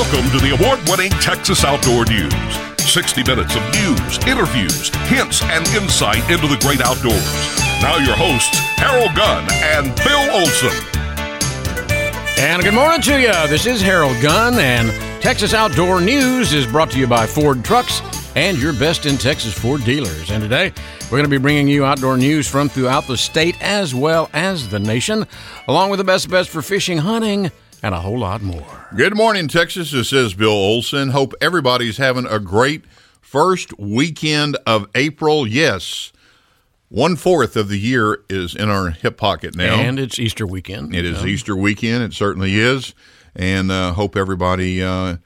Welcome to the award-winning Texas Outdoor News. 60 minutes of news, interviews, hints, and insight into the great outdoors. Now your hosts, Harold Gunn and Bill Olson. And good morning to you. This is Harold Gunn, and Texas Outdoor News is brought to you by Ford Trucks and your best in Texas Ford dealers. And today, we're going to be bringing you outdoor news from throughout the state as well as the nation, along with the best for fishing, hunting, and a whole lot more. Good morning, Texas. This is Bill Olson. Hope everybody's having a great first weekend of April. Yes, 1/4 of the year is in our hip pocket now. And it's Easter weekend. It is Easter weekend. It certainly is. And hope everybody, has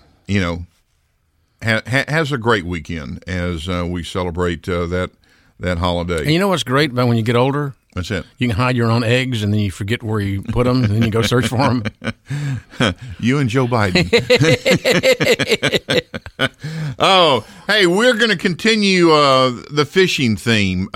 a great weekend as we celebrate that holiday. And you know what's great about when you get older? What's that? You can hide your own eggs, and then you forget where you put them, and then you go search for them. You and Joe Biden. Oh, hey, we're going to continue the fishing theme.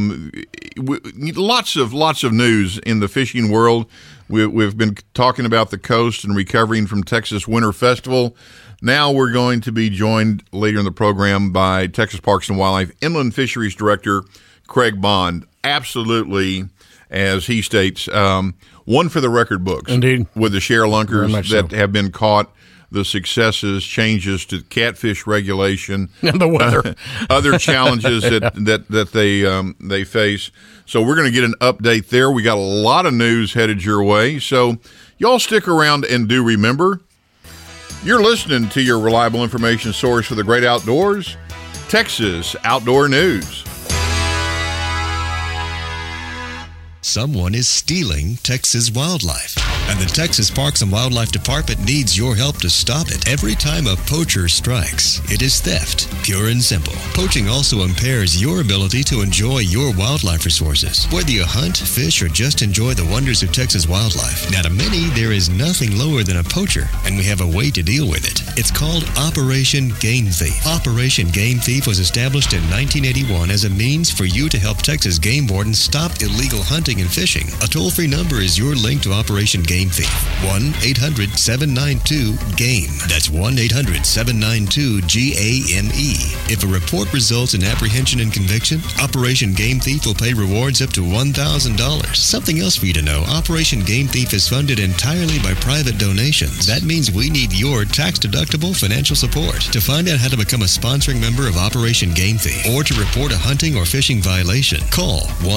Lots of news in the fishing world. We've been talking about the coast and recovering from Texas Winter Festival. Now we're going to be joined later in the program by Texas Parks and Wildlife Inland Fisheries Director Craig Bond. Absolutely, as he states, one for the record books. Indeed. With the sharelunkers that so. have been caught, the successes, changes to catfish regulation, and the weather, other challenges that they face. So we're going to get an update there. We got a lot of news headed your way. So y'all stick around and do remember, you're listening to your reliable information source for the great outdoors, Texas Outdoor News. Someone is stealing Texas wildlife, and the Texas Parks and Wildlife Department needs your help to stop it. Every time a poacher strikes, it is theft, pure and simple. Poaching also impairs your ability to enjoy your wildlife resources. Whether you hunt, fish, or just enjoy the wonders of Texas wildlife, now to many, there is nothing lower than a poacher, and we have a way to deal with it. It's called Operation Game Thief. Operation Game Thief was established in 1981 as a means for you to help Texas game wardens stop illegal hunting and fishing. A toll-free number is your link to Operation Game Thief. 1-800-792-GAME. That's 1-800-792-GAME. If a report results in apprehension and conviction, Operation Game Thief will pay rewards up to $1,000. Something else for you to know, Operation Game Thief is funded entirely by private donations. That means we need your tax-deductible financial support. To find out how to become a sponsoring member of Operation Game Thief or to report a hunting or fishing violation, call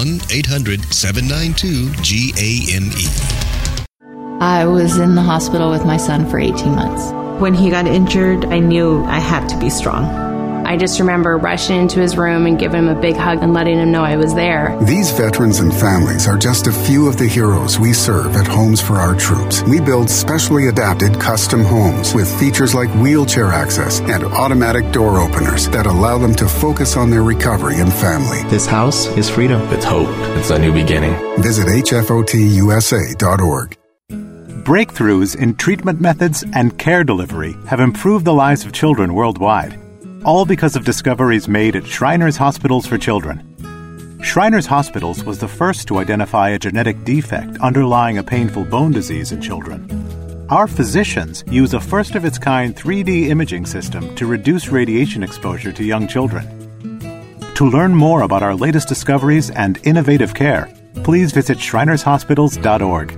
1-800-792-GAME. I was in the hospital with my son for 18 months. When he got injured, I knew I had to be strong. I just remember rushing into his room and giving him a big hug and letting him know I was there. These veterans and families are just a few of the heroes we serve at Homes for Our Troops. We build specially adapted custom homes with features like wheelchair access and automatic door openers that allow them to focus on their recovery and family. This house is freedom. It's hope. It's a new beginning. Visit hfotusa.org. Breakthroughs in treatment methods and care delivery have improved the lives of children worldwide, all because of discoveries made at Shriners Hospitals for Children. Shriners Hospitals was the first to identify a genetic defect underlying a painful bone disease in children. Our physicians use a first-of-its-kind 3D imaging system to reduce radiation exposure to young children. To learn more about our latest discoveries and innovative care, please visit shrinershospitals.org.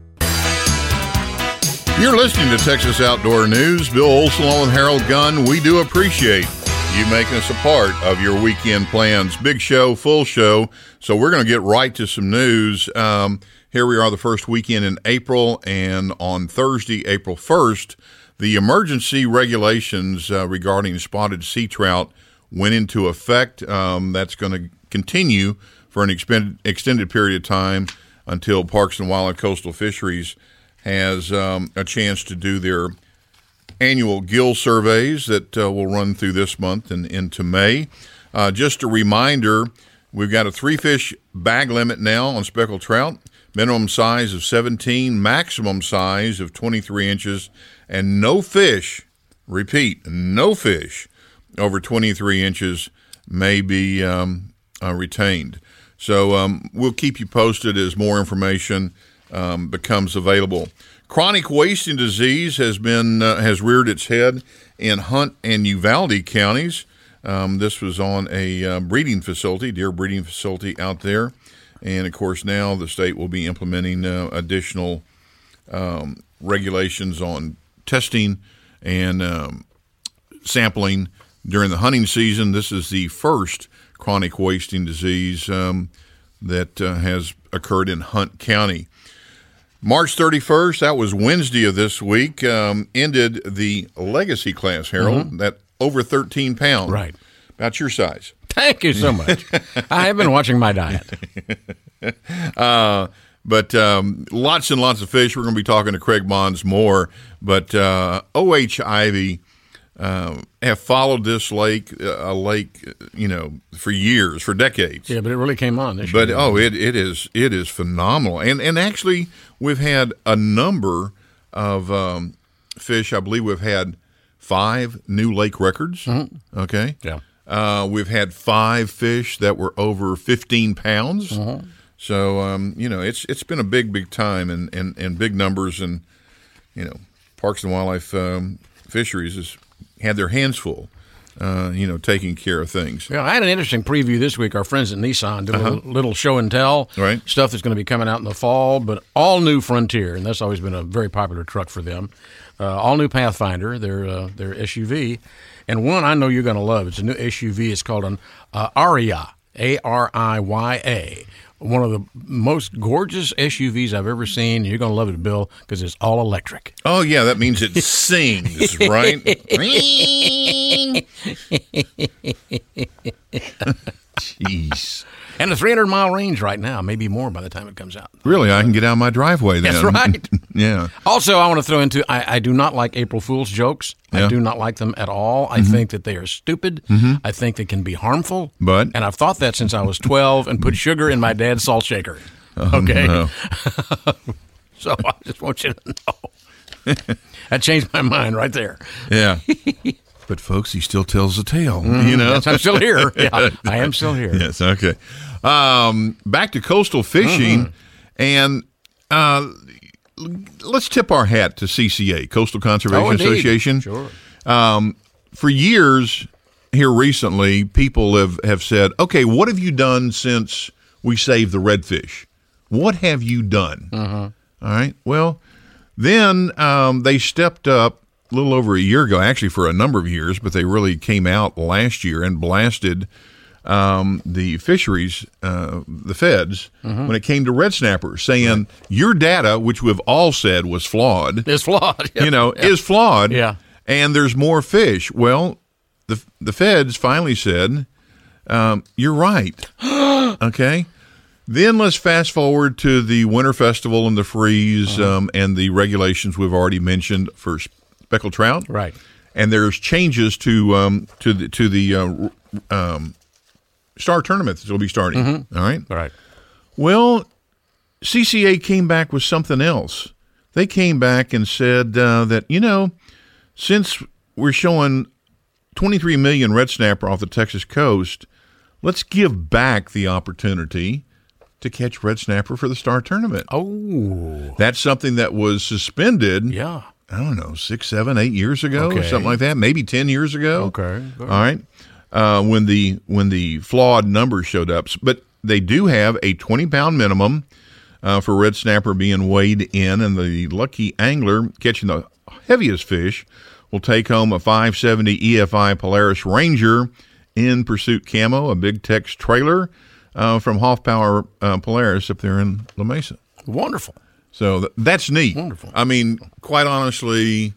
You're listening to Texas Outdoor News. Bill Olson along with Harold Gunn. We do appreciate you making us a part of your weekend plans. Big show, full show. So we're going to get right to some news. Here we are the first weekend in April, and on Thursday, April 1st, the emergency regulations regarding spotted sea trout went into effect. That's going to continue for an extended period of time until Parks and Wildlife Coastal Fisheries has a chance to do their annual gill surveys that will run through this month and into May. Just a reminder, we've got a 3-fish bag limit now on speckled trout, minimum size of 17, maximum size of 23 inches, and no fish, repeat, no fish over 23 inches may be retained. So we'll keep you posted as more information becomes available. Chronic wasting disease has reared its head in Hunt and Uvalde counties. This was on a breeding facility, deer breeding facility out there. And, of course, now the state will be implementing additional regulations on testing and sampling during the hunting season. This is the first chronic wasting disease that has occurred in Hunt County. March 31st, that was Wednesday of this week, ended the legacy class, Harold, that over 13 pounds. Right. About your size. Thank you so much. I have been watching my diet. But lots and lots of fish. We're going to be talking to Craig Bonds more. But O.H. Ivy have followed this lake, for years, for decades. Yeah, but it really came on this year. But it is phenomenal. And actually, we've had a number of fish. I believe we've had 5 new lake records. Mm-hmm. Okay. Yeah. We've had 5 fish that were over 15 pounds. Mm-hmm. So it's been a big time and big numbers, and Parks and Wildlife Fisheries has had their hands full, taking care of things. Yeah, I had an interesting preview this week. Our friends at Nissan did a little show and tell, right? Stuff that's going to be coming out in the fall, but all new Frontier, and that's always been a very popular truck for them. All new Pathfinder, their SUV, and one I know you're going to love. It's a new SUV. It's called an Ariya, Ariya. One of the most gorgeous SUVs I've ever seen. You're going to love it, Bill, because it's all electric. Oh, yeah, that means it sings, right? Jeez. And a 300-mile range right now, maybe more by the time it comes out. Really, I can get out of my driveway then. That's right. Yeah. Also, I want to throw into, I do not like April Fool's jokes. Yeah. I do not like them at all. I think that they are stupid. Mm-hmm. I think they can be harmful. And I've thought that since I was 12 and put sugar in my dad's salt shaker. Okay? No. So I just want you to know. That changed my mind right there. Yeah. But, folks, he still tells the tale, Yes, I'm still here. Yeah, I am still here. Yes, okay. Back to coastal fishing, and let's tip our hat to CCA, Coastal Conservation Association. Sure. For years here recently, people have said, okay, what have you done since we saved the redfish? What have you done? All right. Well, then they stepped up a little over a year ago, actually for a number of years, but they really came out last year and blasted the fisheries, the feds, when it came to red snappers, saying your data, which we've all said was flawed, is flawed. Yeah. Is flawed. Yeah. And there's more fish. Well, the feds finally said, you're right. Okay. Then let's fast forward to the Winter Festival and the freeze and the regulations we've already mentioned for speckled trout, right? And there's changes to the star tournament that will be starting. All right, right. Well, CCA came back with something else. They came back and said that since we're showing 23 million red snapper off the Texas coast, let's give back the opportunity to catch red snapper for the star tournament. Oh, that's something that was suspended. Yeah. I don't know, 6, 7, 8 years ago, or something like that, maybe 10 years ago. Okay. All right. When the flawed numbers showed up. But they do have a 20-pound minimum for red snapper being weighed in, and the lucky angler catching the heaviest fish will take home a 570 EFI Polaris Ranger in Pursuit Camo, a Big Tex trailer from Hoff Power Polaris up there in La Mesa. Wonderful. So that's neat. Wonderful. I mean, quite honestly,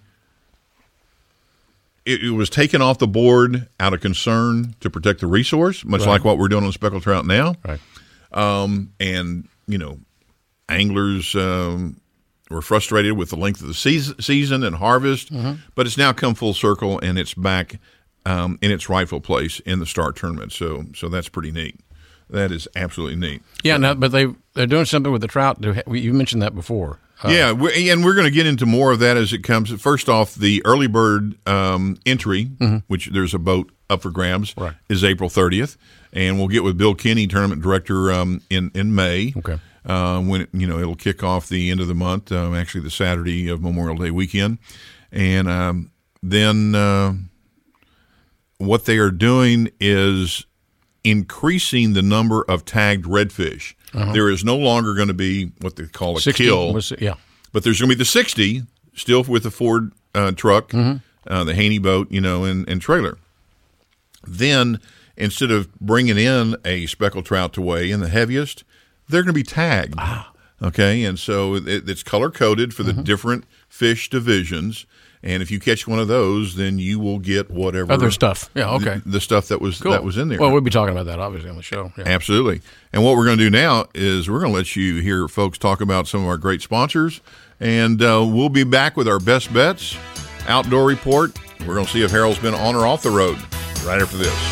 it was taken off the board out of concern to protect the resource, much like what we're doing on speckled trout now. Right. And, anglers were frustrated with the length of the season and harvest, but it's now come full circle, and it's back in its rightful place in the star tournament. So that's pretty neat. That is absolutely neat. Yeah, no, but they're doing something with the trout. You mentioned that before. Yeah, and we're going to get into more of that as it comes. First off, the early bird entry, which there's a boat up for grabs, is April 30th. And we'll get with Bill Kinney, tournament director, in May. Okay. when it'll kick off the end of the month, actually the Saturday of Memorial Day weekend. And then what they are doing is increasing the number of tagged redfish. There is no longer going to be what they call a 60, kill, but there's going to be the 60 still with the Ford truck, the Haney boat, and trailer. Then instead of bringing in a speckled trout to weigh in the heaviest, they're going to be tagged. Okay, and so it's color coded for the different fish divisions. And if you catch one of those, then you will get whatever other stuff. Yeah, okay. The stuff that was in there. Well, we'll be talking about that obviously on the show. Yeah. Absolutely. And what we're going to do now is we're going to let you hear folks talk about some of our great sponsors, and we'll be back with our best bets, outdoor report. We're going to see if Harold's been on or off the road right after this.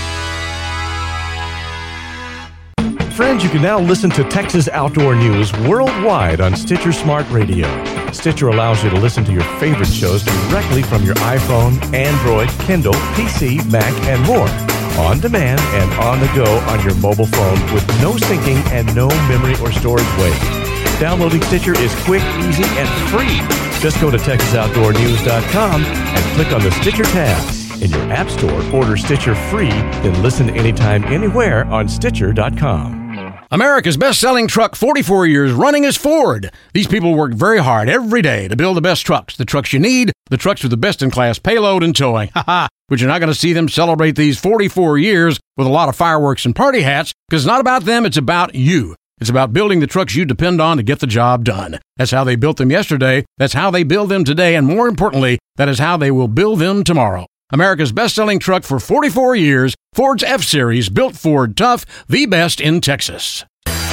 Friends, you can now listen to Texas Outdoor News worldwide on Stitcher Smart Radio. Stitcher allows you to listen to your favorite shows directly from your iPhone, Android, Kindle, PC, Mac, and more. On demand and on the go on your mobile phone with no syncing and no memory or storage waste. Downloading Stitcher is quick, easy, and free. Just go to TexasOutdoorNews.com and click on the Stitcher tab. In your app store, order Stitcher free, then listen anytime, anywhere on Stitcher.com. America's best-selling truck 44 years running is Ford. These people work very hard every day to build the best trucks, the trucks you need, the trucks with the best-in-class payload and towing. But you're not going to see them celebrate these 44 years with a lot of fireworks and party hats, because it's not about them, it's about you. It's about building the trucks you depend on to get the job done. That's how they built them yesterday, that's how they build them today, and more importantly, that is how they will build them tomorrow. America's best-selling truck for 44 years, Ford's F-Series, built Ford tough, the best in Texas.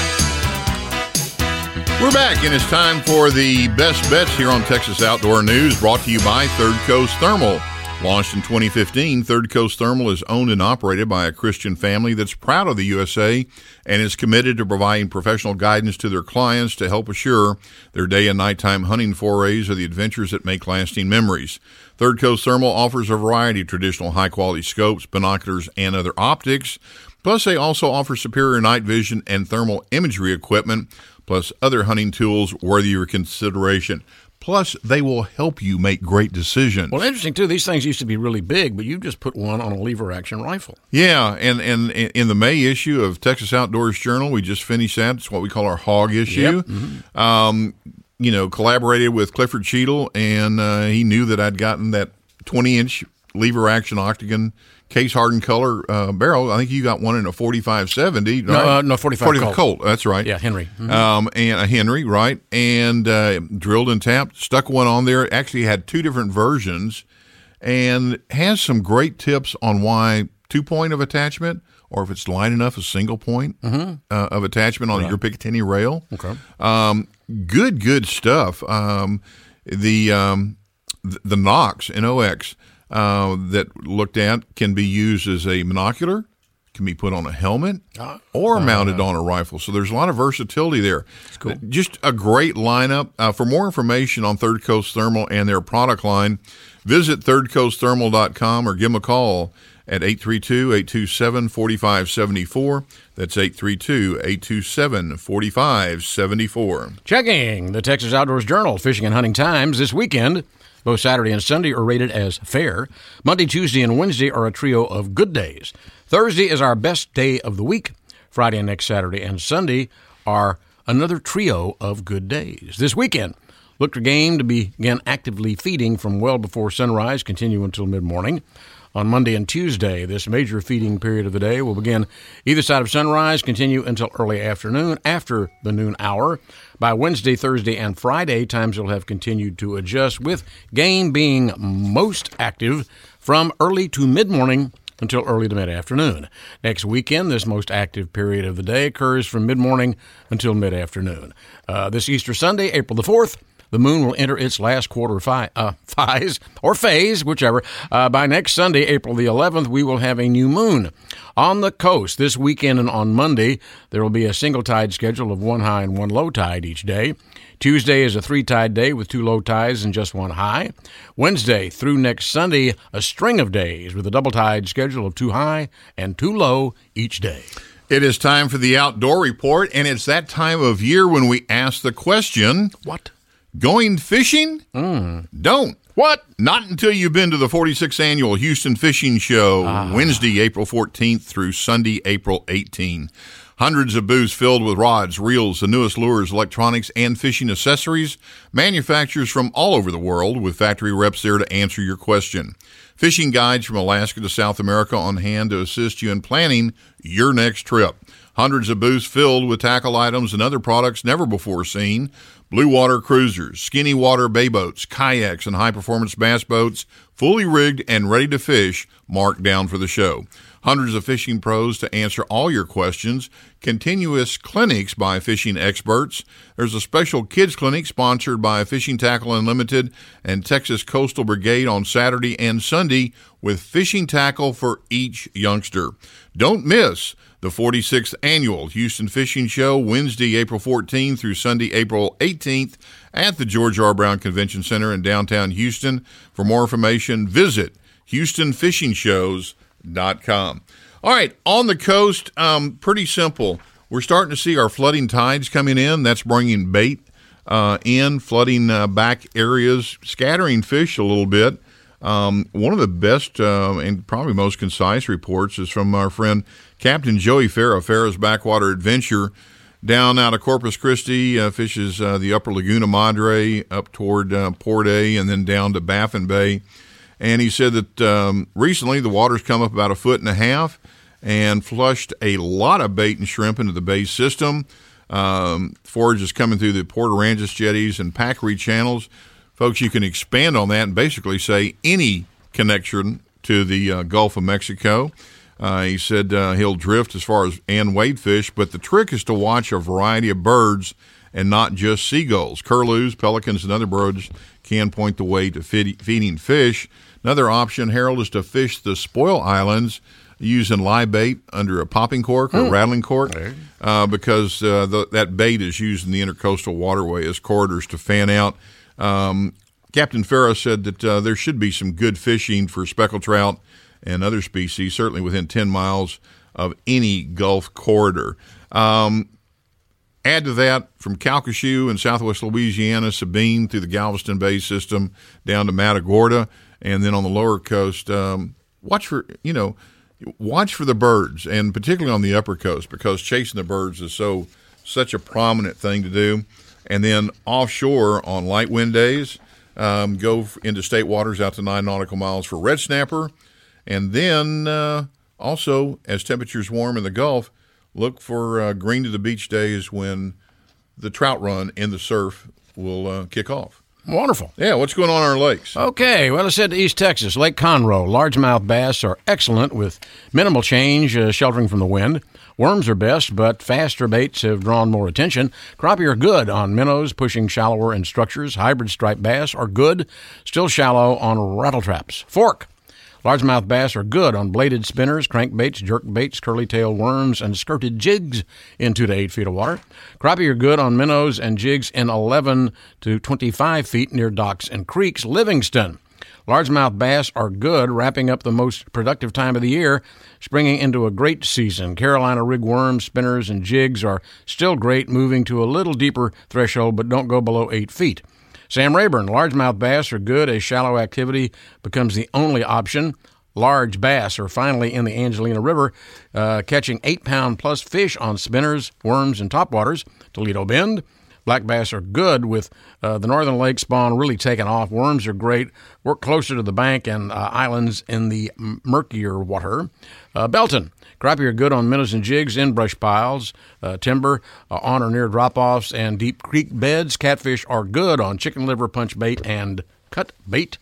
We're back, and it's time for the best bets here on Texas Outdoor News, brought to you by Third Coast Thermal. Launched in 2015, Third Coast Thermal is owned and operated by a Christian family that's proud of the USA and is committed to providing professional guidance to their clients to help assure their day and nighttime hunting forays are the adventures that make lasting memories. Third Coast Thermal offers a variety of traditional high-quality scopes, binoculars, and other optics. Plus, they also offer superior night vision and thermal imagery equipment, plus other hunting tools worthy of your consideration. Plus, they will help you make great decisions. Well, interesting, too. These things used to be really big, but you just put one on a lever-action rifle. Yeah, and in the May issue of Texas Outdoors Journal, we just finished that. It's what we call our hog issue. Yep. Collaborated with Clifford Cheadle, and he knew that I'd gotten that 20-inch lever-action octagon case-hardened color barrel. I think you got one in a 45-70. Right? No, 45 Colt. That's right. Yeah, Henry. And a Henry, right? And drilled and tapped, stuck one on there. Actually had two different versions, and has some great tips on why 2-point of attachment, or if it's light enough, a single point of attachment on your Picatinny rail. Okay. Good stuff. The Nox, N-O-X, that looked at can be used as a binocular, can be put on a helmet, or mounted on a rifle. So there's a lot of versatility there. That's cool. Just a great lineup. For more information on Third Coast Thermal and their product line, visit thirdcoastthermal.com or give them a call at 832-827-4574. That's 832-827-4574. Checking the Texas Outdoors Journal Fishing and Hunting Times this weekend. Both Saturday and Sunday are rated as fair. Monday, Tuesday, and Wednesday are a trio of good days. Thursday is our best day of the week. Friday and next Saturday and Sunday are another trio of good days. This weekend, look for game to begin actively feeding from well before sunrise, continue until mid-morning. On Monday and Tuesday, this major feeding period of the day will begin either side of sunrise, continue until early afternoon after the noon hour. By Wednesday, Thursday, and Friday, times will have continued to adjust, with game being most active from early to mid-morning until early to mid-afternoon. Next weekend, this most active period of the day occurs from mid-morning until mid-afternoon. This Easter Sunday, April the 4th, the moon will enter its last quarter phase, whichever. By next Sunday, April the 11th, we will have a new moon. On the coast, this weekend and on Monday, there will be a single tide schedule of 1 high and 1 low tide each day. Tuesday is a 3-tide day with 2 low tides and just 1 high. Wednesday through next Sunday, a string of days with a double tide schedule of 2 high and 2 low each day. It is time for the Outdoor Report, and it's that time of year when we ask the question, what? Going fishing? Don't. What? Not until you've been to the 46th Annual Houston Fishing Show, Wednesday, April 14th through Sunday, April 18th. Hundreds of booths filled with rods, reels, the newest lures, electronics, and fishing accessories. Manufacturers from all over the world with factory reps there to answer your question. Fishing guides from Alaska to South America on hand to assist you in planning your next trip. Hundreds of booths filled with tackle items and other products never before seen. Blue water cruisers, skinny water bay boats, kayaks, and high-performance bass boats, fully rigged and ready to fish, marked down for the show. Hundreds of fishing pros to answer all your questions. Continuous clinics by fishing experts. There's a special kids clinic sponsored by Fishing Tackle Unlimited and Texas Coastal Brigade on Saturday and Sunday with fishing tackle for each youngster. Don't miss the 46th Annual Houston Fishing Show, Wednesday, April 14th through Sunday, April 18th at the George R. Brown Convention Center in downtown Houston. For more information, visit HoustonFishingShows.com. All right, on the coast, pretty simple. We're starting to see our flooding tides coming in. That's bringing bait in, flooding back areas, scattering fish a little bit. One of the best and probably most concise reports is from our friend Captain Joey Farah, Farah's Backwater Adventure, down out of Corpus Christi, fishes the upper Laguna Madre up toward Port A and then down to Baffin Bay. And he said that recently the water's come up about 1.5 feet and flushed a lot of bait and shrimp into the bay system. Forage is coming through the Port Aransas jetties and Packery channels. Folks, you can expand on that and basically say any connection to the Gulf of Mexico. He said he'll drift as far as and wade fish, but the trick is to watch a variety of birds and not just seagulls. Curlews, pelicans, and other birds can point the way to feeding fish. Another option, Harold, is to fish the spoil islands using live bait under a popping cork or rattling cork because that bait is used in the intercoastal waterway as corridors to fan out. Captain Farah said that there should be some good fishing for speckled trout and other species, certainly within 10 miles of any Gulf corridor. Add to that, from Calcasieu in southwest Louisiana, Sabine through the Galveston Bay system down to Matagorda, and then on the lower coast, watch for the birds, and particularly on the upper coast, because chasing the birds is such a prominent thing to do. And then offshore on light wind days, go into state waters out to 9 nautical miles for red snapper. And then also, as temperatures warm in the Gulf, look for green to the beach days when the trout run in the surf will kick off. Wonderful. Yeah, what's going on in our lakes? Okay, well, I said to East Texas, Lake Conroe, largemouth bass are excellent with minimal change, sheltering from the wind. Worms are best, but faster baits have drawn more attention. Crappie are good on minnows, pushing shallower in structures. Hybrid striped bass are good, still shallow on rattle traps. Fork. Largemouth bass are good on bladed spinners, crankbaits, jerkbaits, curly-tailed worms, and skirted jigs in 2 to 8 feet of water. Crappie are good on minnows and jigs in 11 to 25 feet near docks and creeks. Livingston. Largemouth bass are good, wrapping up the most productive time of the year, springing into a great season. Carolina rig worms, spinners, and jigs are still great, moving to a little deeper threshold, but don't go below 8 feet. Sam Rayburn, largemouth bass are good as shallow activity becomes the only option. Large bass are finally in the Angelina River, catching 8-pound-plus fish on spinners, worms, and topwaters. Toledo Bend. Black bass are good with the northern lake spawn really taking off. Worms are great. Work closer to the bank and islands in the murkier water. Belton. Crappie are good on minnows and jigs in brush piles, timber, on or near drop-offs, and deep creek beds. Catfish are good on chicken liver, punch bait, and cut bait.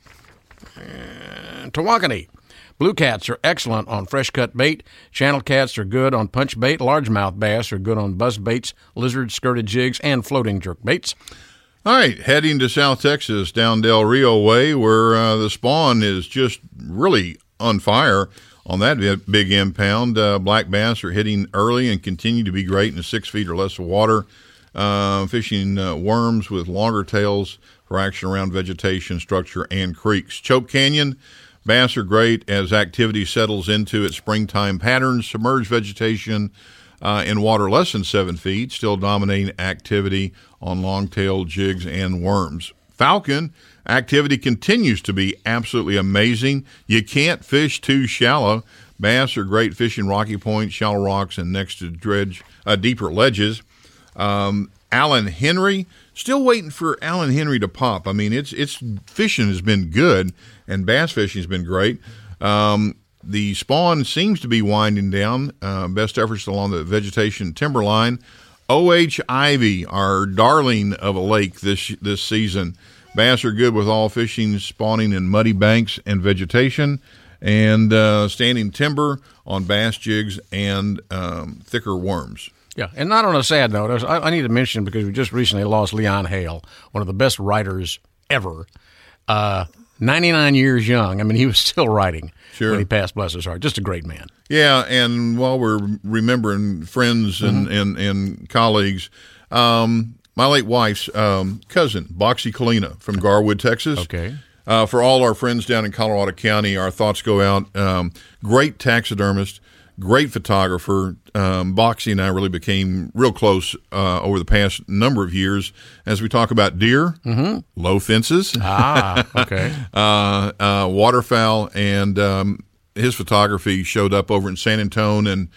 Tawakoni. Blue cats are excellent on fresh cut bait. Channel cats are good on punch bait. Largemouth bass are good on buzz baits, lizards, skirted jigs, and floating jerk baits. All right, heading to South Texas, down Del Rio way, where the spawn is just really on fire on that big impound. Black bass are hitting early and continue to be great in 6 feet or less of water. Fishing worms with longer tails for action around vegetation, structure, and creeks. Choke Canyon. Bass are great as activity settles into its springtime patterns. Submerged vegetation in water less than 7 feet, still dominating activity on longtail jigs and worms. Falcon activity continues to be absolutely amazing. You can't fish too shallow. Bass are great fishing rocky points, shallow rocks, and next to deeper ledges. Allen Henry, still waiting for Allen Henry to pop. I mean, it's fishing has been good, and bass fishing has been great. The spawn seems to be winding down. Best efforts along the vegetation timberline. O.H. Ivy, our darling of a lake this season. Bass are good with all fishing, spawning in muddy banks and vegetation, and standing timber on bass jigs and thicker worms. Yeah, and not on a sad note, I need to mention, because we just recently lost Leon Hale, one of the best writers ever. 99 years young. I mean, he was still writing when he passed, bless his heart. Just a great man. Yeah, and while we're remembering friends and colleagues, my late wife's cousin, Boxy Kalina from Garwood, Texas. Okay. For all our friends down in Colorado County, our thoughts go out. Great taxidermist, great photographer. Boxy and I really became real close over the past number of years as we talk about deer, low fences, okay, waterfowl, and his photography showed up over in San Antonio and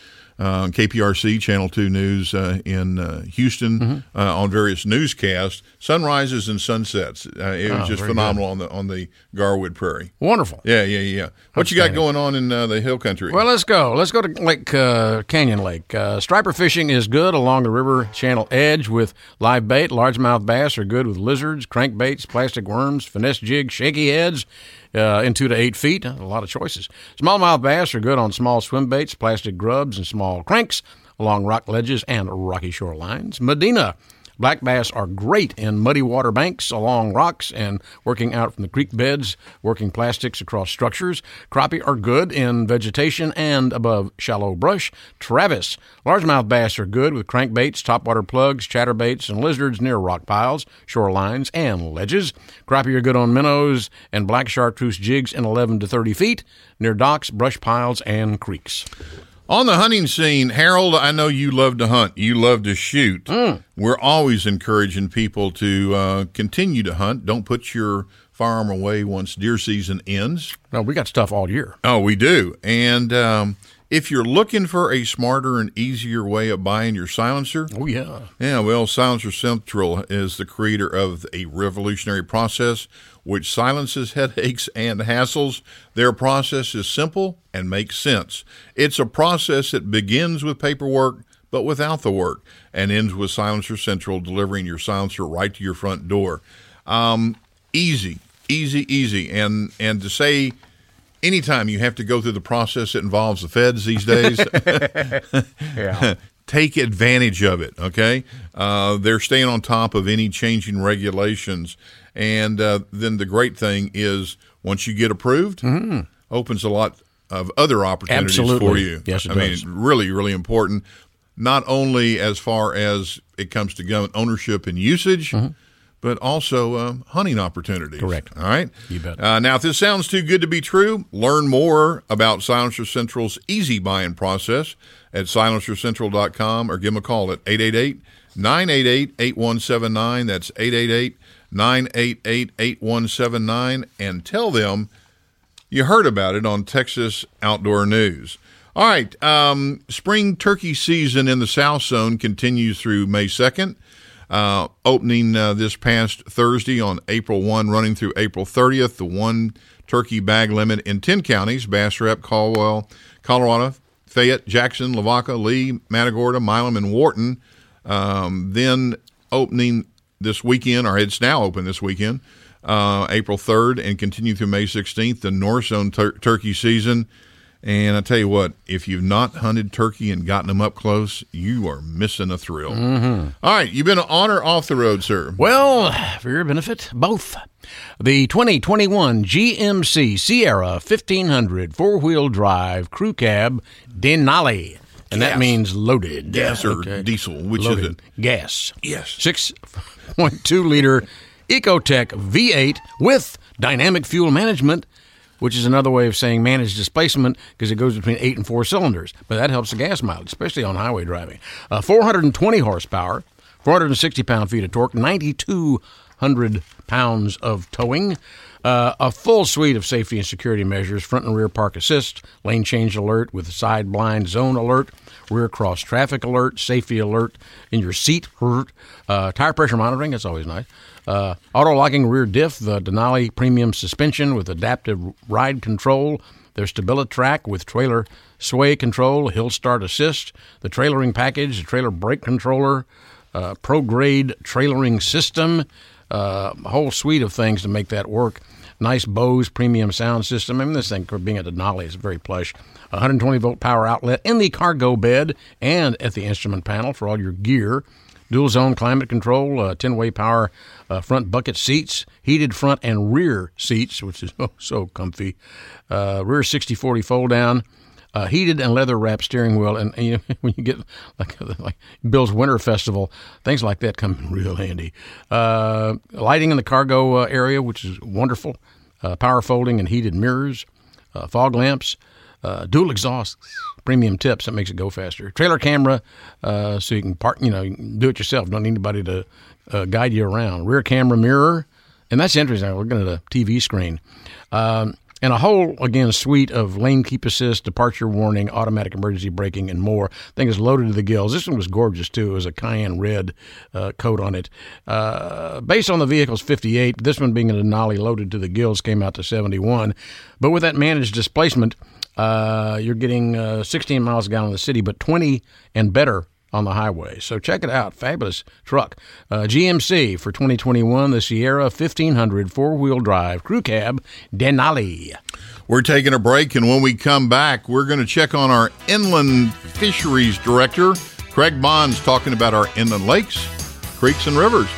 KPRC Channel 2 News in Houston on various newscasts, sunrises and sunsets. It was just phenomenal on the Garwood Prairie. Wonderful. Yeah. What you got going on in the hill country? Well, let's go. Let's go to Lake Canyon Lake. Striper fishing is good along the river channel edge with live bait. Largemouth bass are good with lizards, crankbaits, plastic worms, finesse jigs, shaky heads. In 2 to 8 feet, a lot of choices. Smallmouth bass are good on small swim baits, plastic grubs, and small cranks along rock ledges and rocky shorelines. Medina black bass are great in muddy water banks along rocks and working out from the creek beds, working plastics across structures. Crappie are good in vegetation and above shallow brush. Travis, largemouth bass are good with crankbaits, topwater plugs, chatterbaits, and lizards near rock piles, shorelines, and ledges. Crappie are good on minnows and black chartreuse jigs in 11 to 30 feet near docks, brush piles, and creeks. On the hunting scene, Harold, I know you love to hunt. You love to shoot. We're always encouraging people to continue to hunt. Don't put your firearm away once deer season ends. No, we got stuff all year. Oh, we do. And if you're looking for a smarter and easier way of buying your silencer. Oh, yeah. Yeah, well, Silencer Central is the creator of a revolutionary process which silences headaches and hassles. Their process is simple and makes sense. It's a process that begins with paperwork, but without the work, and ends with Silencer Central delivering your silencer right to your front door. Easy. And to say anytime you have to go through the process that involves the feds these days, take advantage of it, okay? They're staying on top of any changing regulations. And then the great thing is once you get approved, opens a lot of other opportunities for you. Yes, it does. I mean, really, really important, not only as far as it comes to gun ownership and usage, but also hunting opportunities. Correct. All right? You bet. Now, if this sounds too good to be true, learn more about Silencer Central's easy buying process at silencercentral.com or give them a call at 888-988-8179. That's 888-988-8179, and tell them you heard about it on Texas Outdoor News. All right, spring turkey season in the South Zone continues through May 2nd. Opening this past Thursday on April 1, running through April 30th, the one turkey bag limit in 10 counties: Bastrop, Caldwell, Colorado, Fayette, Jackson, Lavaca, Lee, Matagorda, Milam, and Wharton. Then opening this weekend, or it's now open this weekend, April 3rd, and continue through May 16th, the North Zone turkey season. And I tell you what, if you've not hunted turkey and gotten them up close, you are missing a thrill. All right, you been on or off the road, sir? Well, for your benefit, both. The 2021 GMC Sierra 1500 four-wheel drive crew cab Denali. And that means loaded. Gas or diesel, which loaded. is it? Gas. Yes. 6.2-liter Ecotec V8 with dynamic fuel management. which is another way of saying managed displacement because it goes between 8 and 4 cylinders. But that helps the gas mileage, especially on highway driving. 420 horsepower, 460 pound-feet of torque, 9,200 pounds of towing. A full suite of safety and security measures, front and rear park assist, lane change alert with side blind zone alert, rear cross traffic alert, safety alert in your seat, tire pressure monitoring, that's always nice. Auto-locking rear diff, the Denali premium suspension with adaptive ride control. There's StabiliTrak with trailer sway control, hill start assist, the trailering package, the trailer brake controller, pro-grade trailering system, a whole suite of things to make that work. Nice Bose premium sound system. I mean, this thing, for being a Denali, is very plush. 120-volt power outlet in the cargo bed and at the instrument panel for all your gear. Dual zone climate control, 10-way power front bucket seats, heated front and rear seats, which is so comfy. Rear 60/40 fold down, heated and leather wrapped steering wheel. And you know, when you get like Bill's Winter Festival, things like that come in real handy. Lighting in the cargo area, which is wonderful. Power folding and heated mirrors, fog lamps, dual exhaust, premium tips that makes it go faster. Trailer camera, so you can park. You can do it yourself. Don't need anybody to guide you around. Rear camera mirror, and that's interesting. We're looking at a TV screen. And a whole, again, suite of lane keep assist, departure warning, automatic emergency braking, and more. Thing is loaded to the gills. This one was gorgeous, too. It was a cayenne red coat on it. Based on the vehicle's 58, this one being a Denali loaded to the gills came out to 71. But with that managed displacement, you're getting 16 miles a gallon in the city, but 20 and better on the highway. So check it out. Fabulous truck. GMC for 2021, the Sierra 1500 four-wheel drive crew cab Denali. We're taking a break, and when we come back, we're going to check on our inland fisheries director, Craig Bonds, talking about our inland lakes, creeks, and rivers.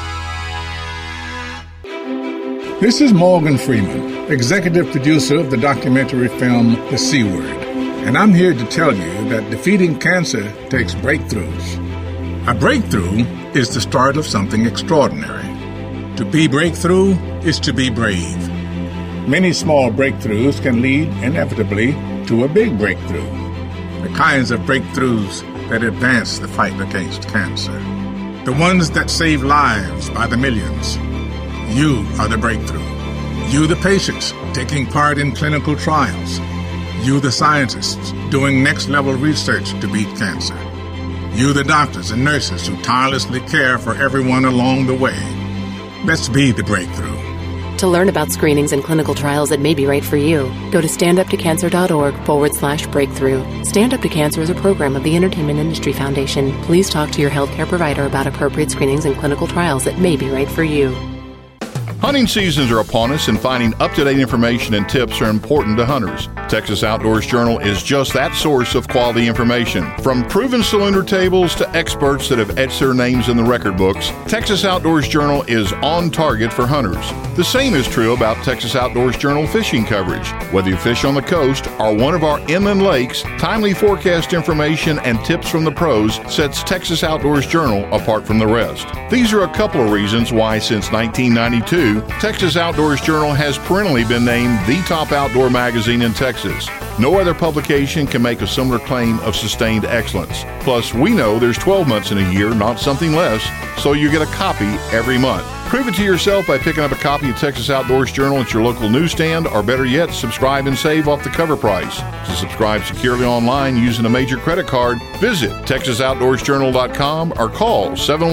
This is Morgan Freeman, executive producer of the documentary film The C Word. And I'm here to tell you that defeating cancer takes breakthroughs. A breakthrough is the start of something extraordinary. To be breakthrough is to be brave. Many small breakthroughs can lead inevitably to a big breakthrough. The kinds of breakthroughs that advance the fight against cancer. The ones that save lives by the millions. You are the breakthrough. You, the patients, taking part in clinical trials. You, the scientists, doing next-level research to beat cancer. You, the doctors and nurses who tirelessly care for everyone along the way. Let's be the breakthrough. To learn about screenings and clinical trials that may be right for you, go to standuptocancer.org/breakthrough. Stand Up to Cancer is a program of the Entertainment Industry Foundation. Please talk to your healthcare provider about appropriate screenings and clinical trials that may be right for you. Hunting seasons are upon us, and finding up-to-date information and tips are important to hunters. Texas Outdoors Journal is just that source of quality information. From proven cylinder tables to experts that have etched their names in the record books, Texas Outdoors Journal is on target for hunters. The same is true about Texas Outdoors Journal fishing coverage. Whether you fish on the coast or one of our inland lakes, timely forecast information and tips from the pros sets Texas Outdoors Journal apart from the rest. These are a couple of reasons why, since 1992, Texas Outdoors Journal has perennially been named the top outdoor magazine in Texas. No other publication can make a similar claim of sustained excellence. Plus, we know there's 12 months in a year, not something less, so you get a copy every month. Prove it to yourself by picking up a copy of Texas Outdoors Journal at your local newsstand, or better yet, subscribe and save off the cover price. To subscribe securely online using a major credit card, visit TexasOutdoorsJournal.com or call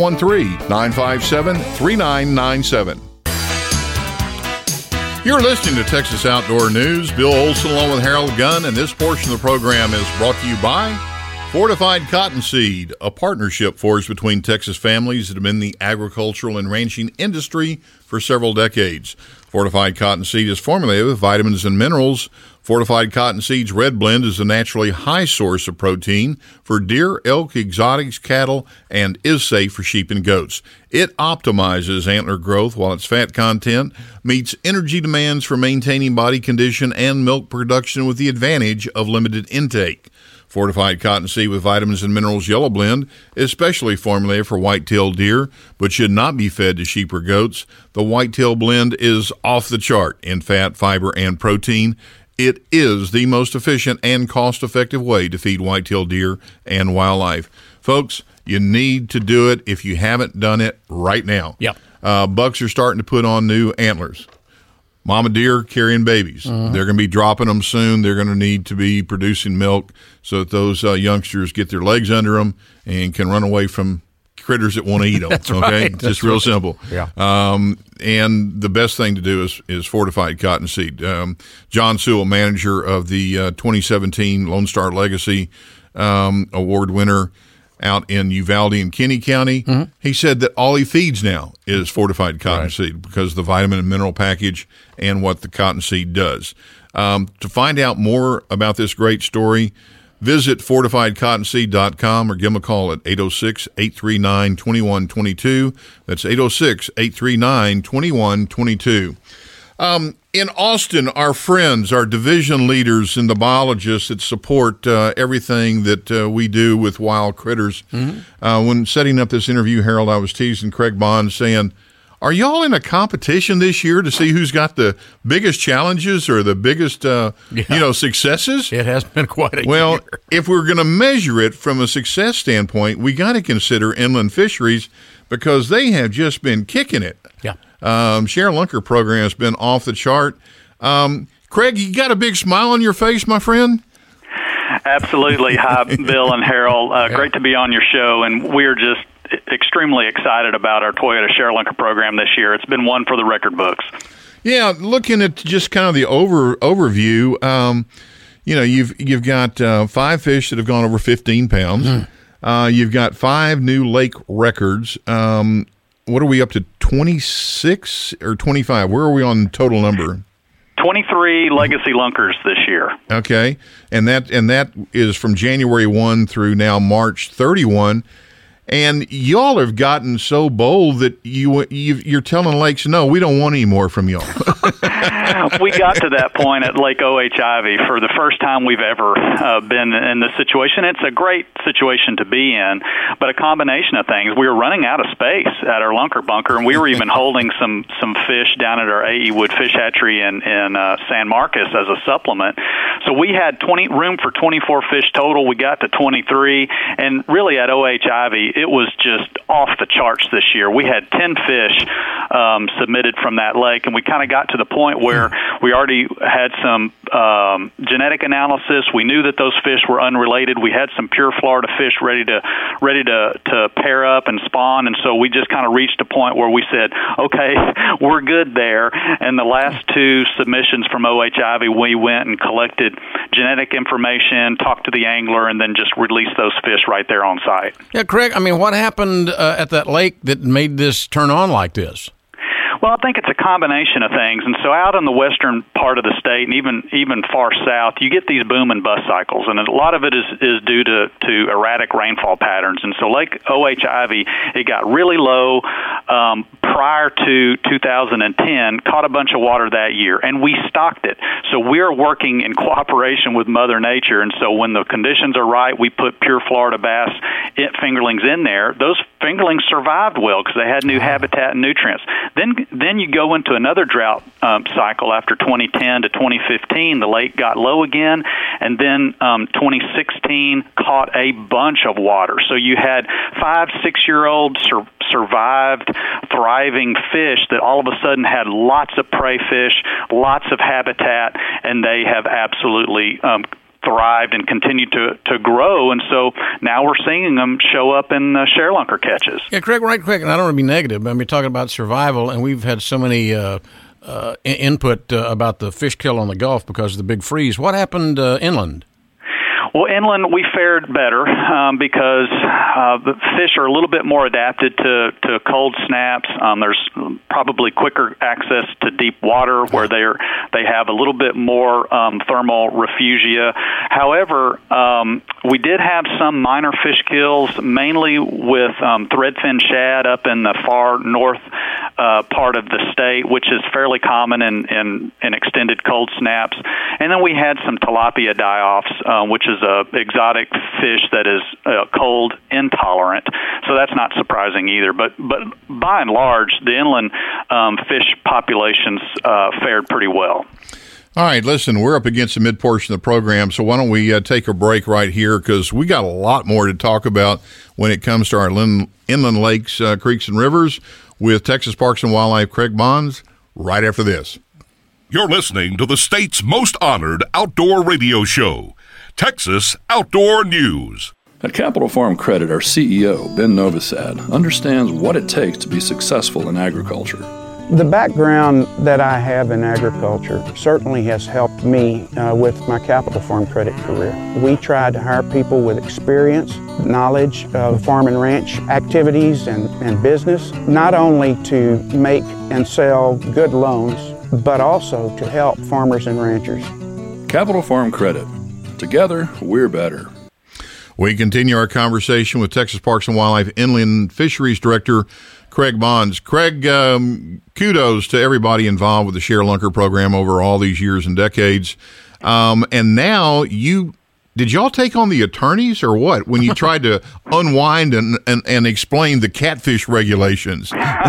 713-957-3997. You're listening to Texas Outdoor News. Bill Olson along with Harold Gunn, and this portion of the program is brought to you by Fortified Cottonseed, a partnership forged between Texas families that have been in the agricultural and ranching industry for several decades. Fortified Cottonseed is formulated with vitamins and minerals. Fortified Cottonseed's Red Blend is a naturally high source of protein for deer, elk, exotics, cattle, and is safe for sheep and goats. It optimizes antler growth while its fat content meets energy demands for maintaining body condition and milk production with the advantage of limited intake. Fortified Cottonseed with Vitamins and Minerals Yellow Blend is specially formulated for white-tailed deer, but should not be fed to sheep or goats. The white-tail blend is off the chart in fat, fiber, and protein. It is the most efficient and cost-effective way to feed white-tailed deer and wildlife. Folks, you need to do it if you haven't done it right now. Yep. Bucks are starting to put on new antlers. Mama deer carrying babies. They're going to be dropping them soon. They're going to need to be producing milk so that those youngsters get their legs under them and can run away from critters that want to eat them. That's okay? right. Just That's real right. simple. Yeah. And the best thing to do is Fortified Cottonseed. John Sewell, manager of the 2017 Lone Star Legacy Award winner out in Uvalde and Kinney County, he said that all he feeds now is Fortified Cottonseed because of the vitamin and mineral package and what the cottonseed does. To find out more about this great story, visit fortifiedcottonseed.com or give them a call at 806-839-2122. That's 806-839-2122. In Austin, our friends, our division leaders and the biologists that support everything that we do with wild critters. When setting up this interview, Harold, I was teasing Craig Bond saying, are y'all in a competition this year to see who's got the biggest challenges or the biggest, successes? It has been quite a year. If we're going to measure it from a success standpoint, we got to consider inland fisheries because they have just been kicking it. Yeah. Share Lunker program has been off the chart. Craig, you got a big smile on your face, my friend? Absolutely. Hi, Bill and Harold. Great to be on your show, and we're just extremely excited about our Toyota Share Lunker program this year. It's been one for the record books. Yeah, looking at just kind of the overview, you've got 5 fish that have gone over 15 pounds. You've got 5 new lake records. What are we up to, 26 or 25? Where are we on total number? 23 legacy lunkers this year. Okay, and that is from January 1 through now March 31. And y'all have gotten so bold that you're telling lakes, no, we don't want any more from y'all. We got to that point at Lake O.H. Ivy for the first time we've ever been in this situation. It's a great situation to be in, but a combination of things. We were running out of space at our lunker bunker, and we were even holding some fish down at our A.E. Wood Fish Hatchery in San Marcos as a supplement. So we had room for 24 fish total. We got to 23, and really at O.H. Ivy, it was just off the charts this year. We had 10 fish submitted from that lake, and we kind of got to the point where we already had some genetic analysis. We knew that those fish were unrelated. We had some pure Florida fish ready to pair up and spawn, and so we just kind of reached a point where we said, okay, we're good there. And the last 2 submissions from O.H. Ivy, we went and collected genetic information, talked to the angler, and then just released those fish right there on site. Yeah, Craig, I mean, what happened at that lake that made this turn on like this? Well, I think it's a combination of things. And so out in the western part of the state and even far south, you get these boom and bust cycles. And a lot of it is due to erratic rainfall patterns. And so Lake O.H. Ivy, it got really low prior to 2010, caught a bunch of water that year, and we stocked it. So we're working in cooperation with Mother Nature. And so when the conditions are right, we put pure Florida bass fingerlings in there. Those fingerlings survived well because they had new habitat and nutrients. Then you go into another drought cycle after 2010 to 2015. The lake got low again, and then 2016 caught a bunch of water. So you had 5-6-year-old survived, thriving fish that all of a sudden had lots of prey fish, lots of habitat, and they have absolutely thrived and continued to grow, and so now we're seeing them show up in share lunker catches. Yeah, Craig, right quick, and I don't want to be negative, but I'm talking about survival, and we've had so many input about the fish kill on the Gulf because of the big freeze. What happened inland? Well, inland we fared better because the fish are a little bit more adapted to cold snaps. There's probably quicker access to deep water where they have a little bit more thermal refugia. However, we did have some minor fish kills, mainly with threadfin shad up in the far north part of the state, which is fairly common in extended cold snaps. And then we had some tilapia die-offs, which is a exotic fish that is cold intolerant. So that's not surprising either. But by and large, the inland fish populations fared pretty well. All right, listen, we're up against the mid-portion of the program, so why don't we take a break right here, because we got a lot more to talk about when it comes to our inland lakes, creeks, and rivers with Texas Parks and Wildlife Craig Bonds right after this. You're listening to the state's most honored outdoor radio show, Texas Outdoor News. At Capital Farm Credit, our CEO, Ben Novosad, understands what it takes to be successful in agriculture. The background that I have in agriculture certainly has helped me with my Capital Farm Credit career. We tried to hire people with experience, knowledge of farm and ranch activities and business, not only to make and sell good loans, but also to help farmers and ranchers. Capital Farm Credit. Together, we're better. We continue our conversation with Texas Parks and Wildlife Inland Fisheries Director Craig Bonds. Craig, kudos to everybody involved with the Share Lunker program over all these years and decades. And now did y'all take on the attorneys or what when you tried to unwind and explain the catfish regulations?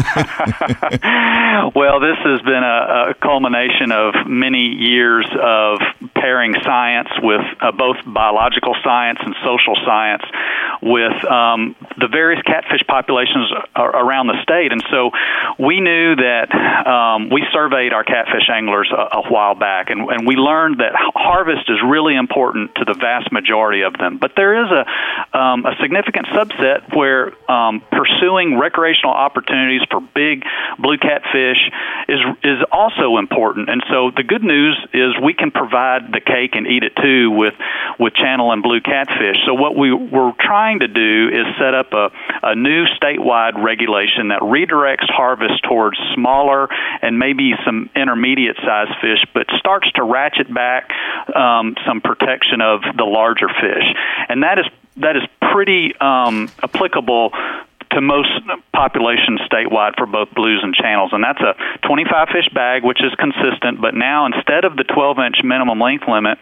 Well, this has been a culmination of many years of pairing science with both biological science and social science with the various catfish populations around the state. And so we knew that we surveyed our catfish anglers a while back, and we learned that harvest is really important to the vast majority of them. But there is a significant subset where pursuing recreational opportunities for big blue catfish is also important. And so the good news is we can provide the cake and eat it too with channel and blue catfish. So what we were trying to do is set up a new statewide regulation that redirects harvest towards smaller and maybe some intermediate sized fish, but starts to ratchet back some protection of the larger fish. And that is pretty applicable to most populations statewide for both blues and channels. And that's a 25 fish bag, which is consistent, but now instead of the 12-inch minimum length limit,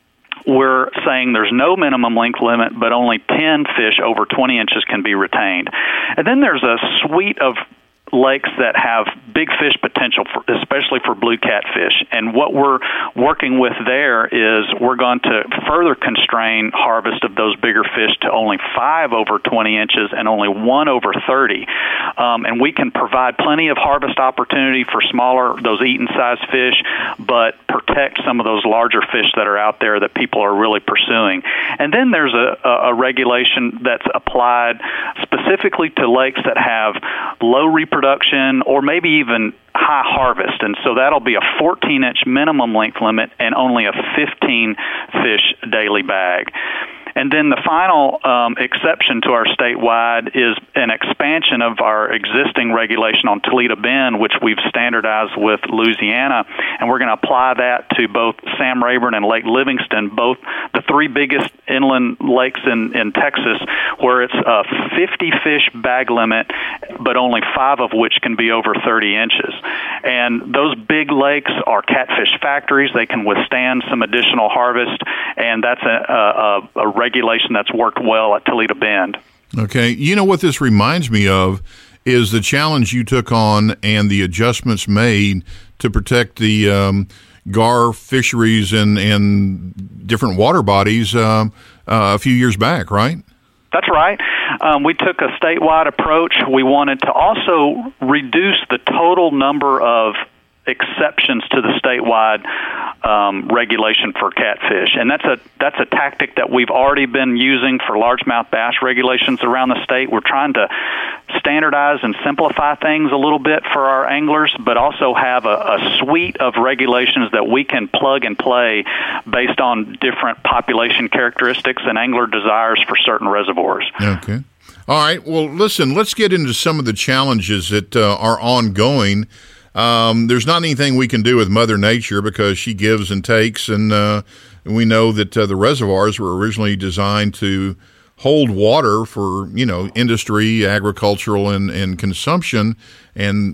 we're saying there's no minimum length limit, but only 10 fish over 20 inches can be retained. And then there's a suite of lakes that have big fish potential, especially for blue catfish. And what we're working with there is we're going to further constrain harvest of those bigger fish to only 5 over 20 inches and only 1 over 30. And we can provide plenty of harvest opportunity for smaller, those eaten-sized fish, but protect some of those larger fish that are out there that people are really pursuing. And then there's a regulation that's applied specifically to lakes that have low reproduction or maybe even high harvest. And so that'll be a 14-inch minimum length limit and only a 15-fish daily bag. And then the final exception to our statewide is an expansion of our existing regulation on Toledo Bend, which we've standardized with Louisiana, and we're going to apply that to both Sam Rayburn and Lake Livingston, both the 3 biggest inland lakes in Texas, where it's a 50-fish bag limit, but only 5 of which can be over 30 inches. And those big lakes are catfish factories. They can withstand some additional harvest, and that's a regulation that's worked well at Toledo Bend. Okay. You know what this reminds me of is the challenge you took on and the adjustments made to protect the gar fisheries and different water bodies a few years back, right? That's right. We took a statewide approach. We wanted to also reduce the total number of exceptions to the statewide regulation for catfish, and that's a tactic that we've already been using for largemouth bass regulations around the state. We're trying to standardize and simplify things a little bit for our anglers, but also have a suite of regulations that we can plug and play based on different population characteristics and angler desires for certain reservoirs. Okay. All right. Well, listen, let's get into some of the challenges that are ongoing. There's not anything we can do with Mother Nature because she gives and takes, and we know that the reservoirs were originally designed to hold water for, industry, agricultural, and consumption, and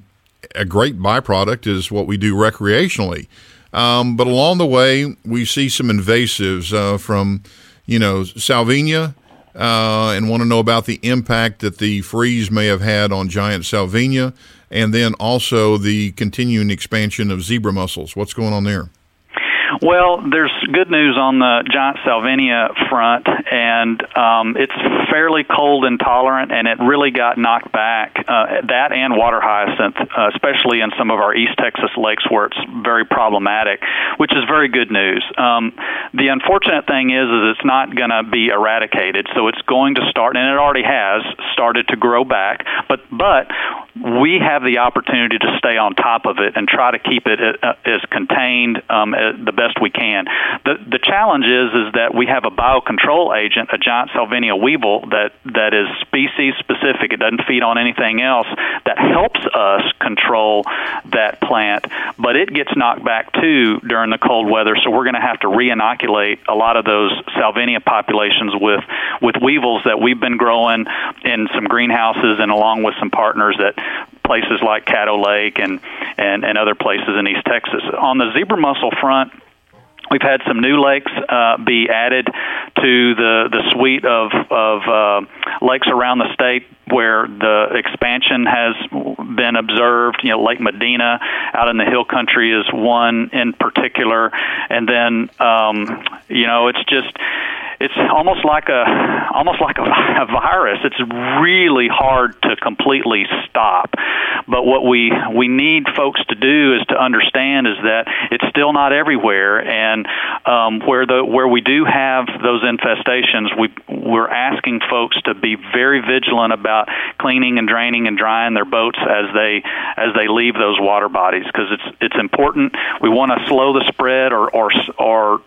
a great byproduct is what we do recreationally. But along the way, we see some invasives from, salvinia, and want to know about the impact that the freeze may have had on giant salvinia, and then also the continuing expansion of zebra mussels. What's going on there? Well, there's good news on the giant salvinia front, and it's fairly cold intolerant, and it really got knocked back, that and water hyacinth, especially in some of our East Texas lakes where it's very problematic, which is very good news. The unfortunate thing is it's not going to be eradicated, so it's going to start, and it already has started to grow back, but we have the opportunity to stay on top of it and try to keep it as contained the best we can. The challenge is that we have a biocontrol agent, a giant Salvinia weevil, that is species specific. It doesn't feed on anything else, that helps us control that plant, but it gets knocked back too during the cold weather, so we're going to have to re-inoculate a lot of those Salvinia populations with weevils that we've been growing in some greenhouses and along with some partners at places like Caddo Lake and other places in East Texas. On the zebra mussel front, we've had some new lakes be added to the suite of lakes around the state where the expansion has been observed. Lake Medina out in the hill country is one in particular, and then it's almost like a virus. It's really hard to completely stop. But what we need folks to do is to understand is that it's still not everywhere, and where we do have those infestations, we're asking folks to be very vigilant about cleaning and draining and drying their boats as they leave those water bodies, because it's important. We want to slow the spread or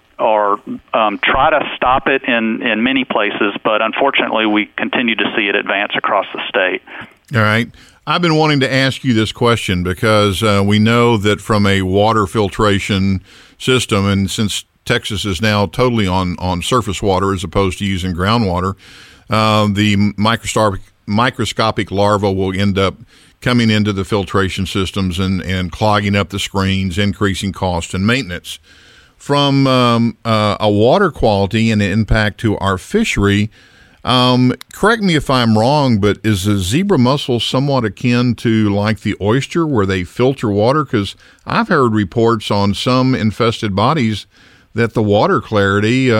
try to stop it in many places, but unfortunately we continue to see it advance across the state. All right. I've been wanting to ask you this question because we know that from a water filtration system, and since Texas is now totally on surface water as opposed to using groundwater, the microscopic larvae will end up coming into the filtration systems and clogging up the screens, increasing cost and maintenance. From a water quality and an impact to our fishery, correct me if I'm wrong, but is the zebra mussel somewhat akin to like the oyster where they filter water? Because I've heard reports on some infested bodies that the water clarity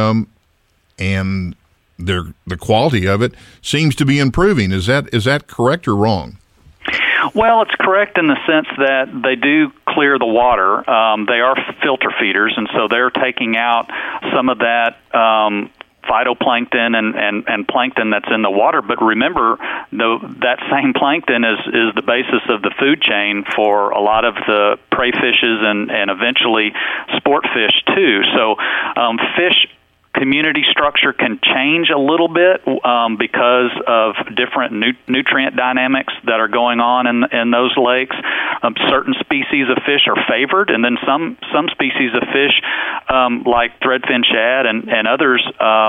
and the quality of it seems to be improving. Is that correct or wrong? Well, it's correct in the sense that they do clear the water. They are filter feeders, and so they're taking out some of that phytoplankton and plankton that's in the water. But remember, that same plankton is the basis of the food chain for a lot of the prey fishes and eventually sport fish too. So fish community structure can change a little bit because of different nutrient dynamics that are going on in those lakes. Certain species of fish are favored, and then some species of fish, like threadfin shad and others,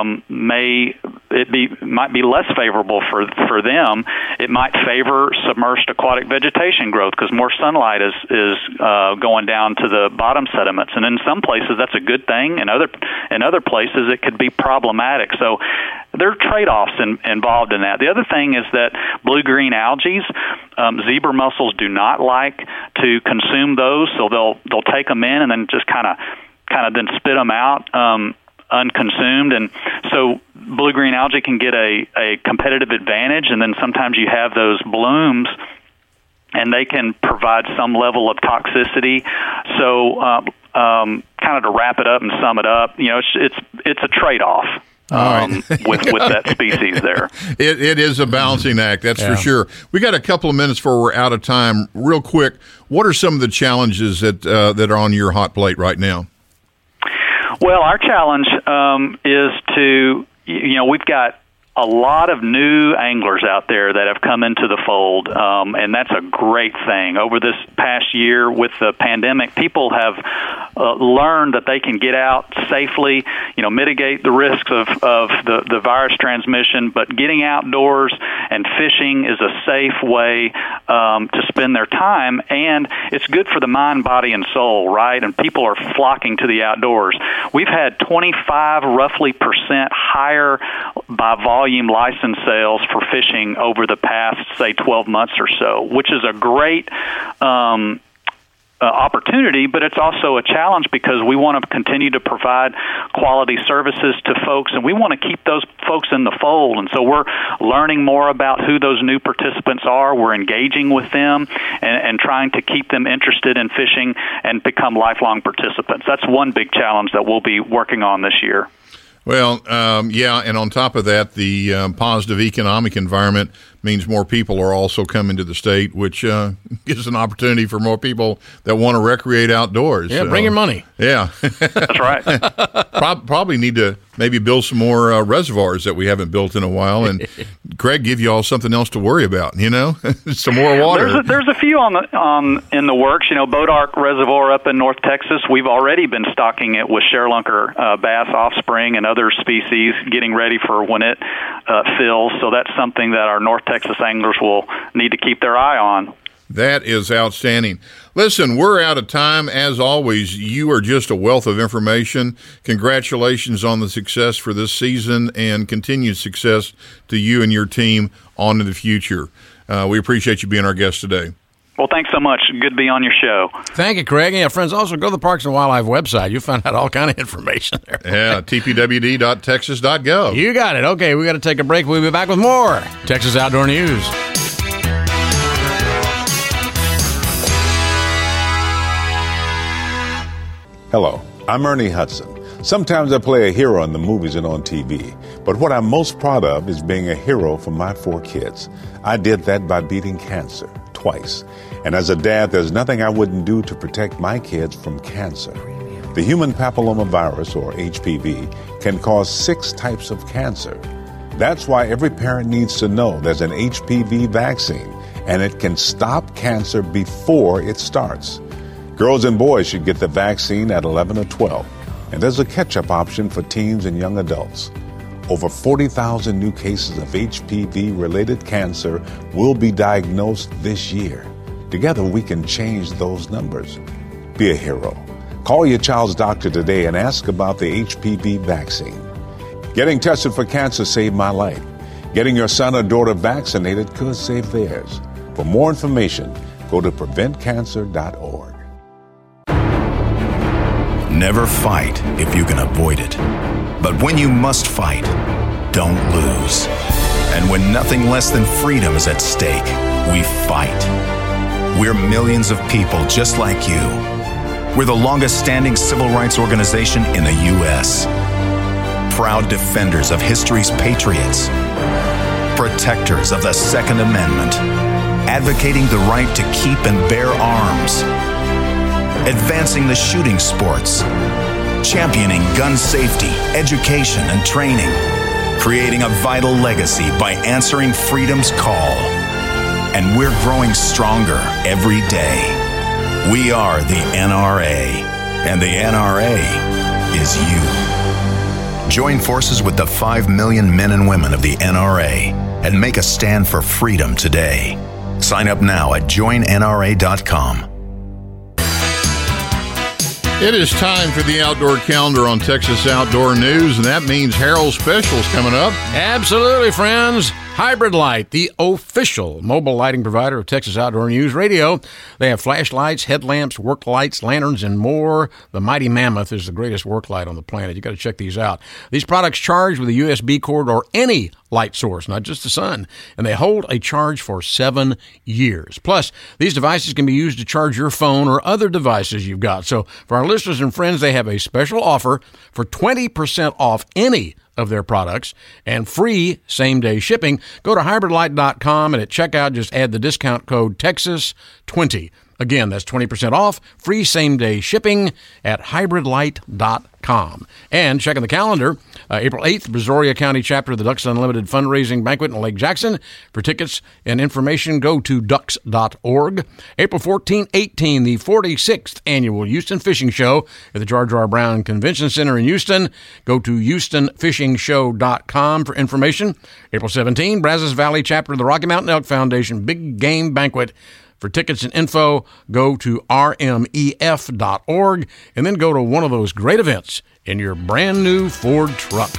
might be less favorable for them. It might favor submerged aquatic vegetation growth because more sunlight is going down to the bottom sediments, and in some places that's a good thing. In other places it could be problematic. So there are trade-offs involved in that. The other thing is that blue-green algae, zebra mussels do not like to consume those, so they'll take them in and then just kind of then spit them out unconsumed, and so blue-green algae can get a competitive advantage, and then sometimes you have those blooms and they can provide some level of toxicity. So kind of to wrap it up and sum it up, it's a trade-off with that species there. It is a balancing act, that's for sure. We got a couple of minutes before we're out of time. Real quick, what are some of the challenges that are on your hot plate right now? Well, our challenge is to, we've got a lot of new anglers out there that have come into the fold, and that's a great thing. Over this past year with the pandemic, people have learned that they can get out safely, mitigate the risks of the virus transmission, but getting outdoors and fishing is a safe way to spend their time, and it's good for the mind, body, and soul, right? And people are flocking to the outdoors. We've had 25 roughly % higher by volume license sales for fishing over the past, say, 12 months or so, which is a great opportunity, but it's also a challenge because we want to continue to provide quality services to folks, and we want to keep those folks in the fold. And so we're learning more about who those new participants are. We're engaging with them and trying to keep them interested in fishing and become lifelong participants. That's one big challenge that we'll be working on this year. Well, and on top of that, the positive economic environment means more people are also coming to the state, which gives an opportunity for more people that want to recreate outdoors. Yeah, bring your money. Yeah. That's right. Probably need to maybe build some more reservoirs that we haven't built in a while, and Craig give you all something else to worry about, some more water. There's a few in the works. Boat Ark Reservoir up in North Texas, we've already been stocking it with Sherlunker bass offspring and other species, getting ready for when it fills. So that's something that our North Texas anglers will need to keep their eye on. That is outstanding. Listen, we're out of time. As always, you are just a wealth of information. Congratulations on the success for this season and continued success to you and your team on in the future. We appreciate you being our guest today. Well, thanks so much. Good to be on your show. Thank you, Craig. Yeah, friends, also go to the Parks and Wildlife website. You'll find out all kind of information there. Yeah, tpwd.texas.gov. You got it. Okay, we got to take a break. We'll be back with more Texas Outdoor News. Hello, I'm Ernie Hudson. Sometimes I play a hero in the movies and on TV, but what I'm most proud of is being a hero for my 4 kids. I did that by beating cancer twice. And as a dad, there's nothing I wouldn't do to protect my kids from cancer. The human papillomavirus, or HPV, can cause 6 types of cancer. That's why every parent needs to know there's an HPV vaccine, and it can stop cancer before it starts. Girls and boys should get the vaccine at 11 or 12, and there's a catch-up option for teens and young adults. Over 40,000 new cases of HPV-related cancer will be diagnosed this year. Together, we can change those numbers. Be a hero. Call your child's doctor today and ask about the HPV vaccine. Getting tested for cancer saved my life. Getting your son or daughter vaccinated could save theirs. For more information, go to preventcancer.org. Never fight if you can avoid it. But when you must fight, don't lose. And when nothing less than freedom is at stake, we fight. We're millions of people just like you. We're the longest-standing civil rights organization in the U.S. Proud defenders of history's patriots. Protectors of the Second Amendment. Advocating the right to keep and bear arms. Advancing the shooting sports, championing gun safety, education, and training, creating a vital legacy by answering freedom's call. And we're growing stronger every day. We are the NRA, and the NRA is you. Join forces with the 5 million men and women of the NRA and make a stand for freedom today. Sign up now at joinnra.com. It is time for the Outdoor Calendar on Texas Outdoor News, and that means Harold Special's coming up. Absolutely, friends. Hybrid Light, the official mobile lighting provider of Texas Outdoor News Radio. They have flashlights, headlamps, work lights, lanterns, and more. The Mighty Mammoth is the greatest work light on the planet. You got to check these out. These products charge with a USB cord or any light source, not just the sun, and they hold a charge for 7 years. Plus, these devices can be used to charge your phone or other devices you've got. So for our listeners and friends, they have a special offer for 20% off any of their products and free same-day shipping. Go to hybridlight.com and at checkout, just add the discount code Texas20. Again, that's 20% off, free same-day shipping at hybridlight.com. And checking the calendar, April 8th, Brazoria County chapter of the Ducks Unlimited fundraising banquet in Lake Jackson. For tickets and information, go to ducks.org. April 14, 18, the 46th annual Houston Fishing Show at the George R. Brown Convention Center in Houston. Go to HoustonFishingShow.com for information. April 17, Brazos Valley chapter of the Rocky Mountain Elk Foundation Big Game Banquet. For tickets and info, go to rmef.org and then go to one of those great events in your brand new Ford truck.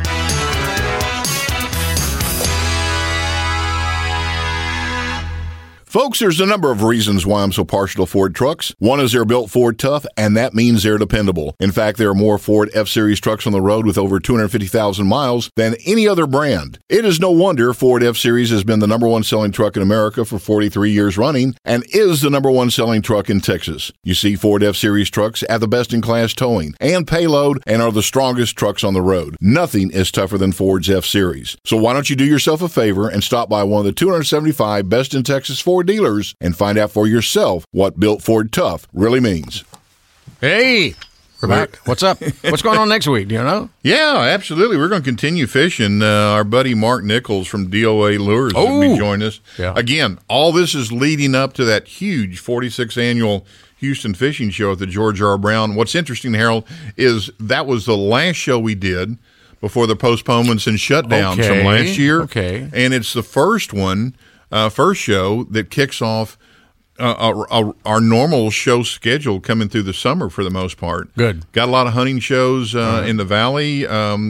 Folks, there's a number of reasons why I'm so partial to Ford trucks. One is they're built Ford tough, and that means they're dependable. In fact, there are more Ford F-Series trucks on the road with over 250,000 miles than any other brand. It is no wonder Ford F-Series has been the number one selling truck in America for 43 years running and is the number one selling truck in Texas. You see, Ford F-Series trucks have the best-in-class towing and payload and are the strongest trucks on the road. Nothing is tougher than Ford's F-Series. So why don't you do yourself a favor and stop by one of the 275 best in Texas Ford dealers and find out for yourself what built Ford tough really means. Hey, we're back. What's up? What's going on next week? Do you know? Yeah, absolutely. We're going to continue fishing. Our buddy Mark Nichols from DOA Lures will be joining us. Yeah. Again, all this is leading up to that huge 46th annual Houston Fishing Show at the George R. Brown. What's interesting, Harold, is that was the last show we did before the postponements and shutdowns from last year. Okay. And it's the first one. First show that kicks off our normal show schedule coming through the summer for the most part. Good. Got a lot of hunting shows in the Valley.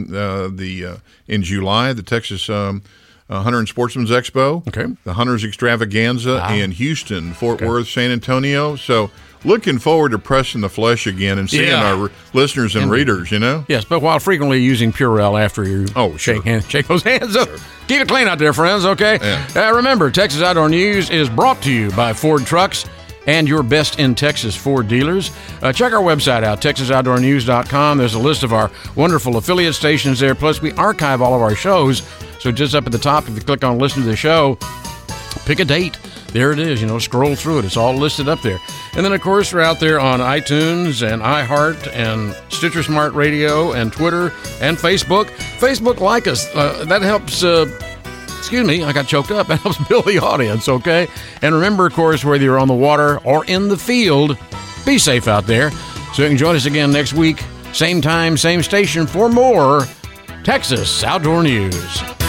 In July, the Texas Hunter and Sportsman's Expo. Okay. The Hunters Extravaganza in Houston, Fort Worth, San Antonio. So looking forward to pressing the flesh again and seeing our listeners and readers, you know? Yes, but while frequently using Purell after you shake those hands up. Keep it clean out there, friends, okay? Yeah. Remember, Texas Outdoor News is brought to you by Ford Trucks and your best in Texas Ford dealers. Check our website out, TexasOutdoorNews.com. There's a list of our wonderful affiliate stations there. Plus, we archive all of our shows. So just up at the top, if you click on Listen to the Show, pick a date. There it is. Scroll through it. It's all listed up there. And then, of course, we're out there on iTunes and iHeart and Stitcher Smart Radio and Twitter and Facebook. Facebook, like us. That helps, excuse me, I got choked up. That helps build the audience, okay? And remember, of course, whether you're on the water or in the field, be safe out there. So you can join us again next week, same time, same station, for more Texas Outdoor News.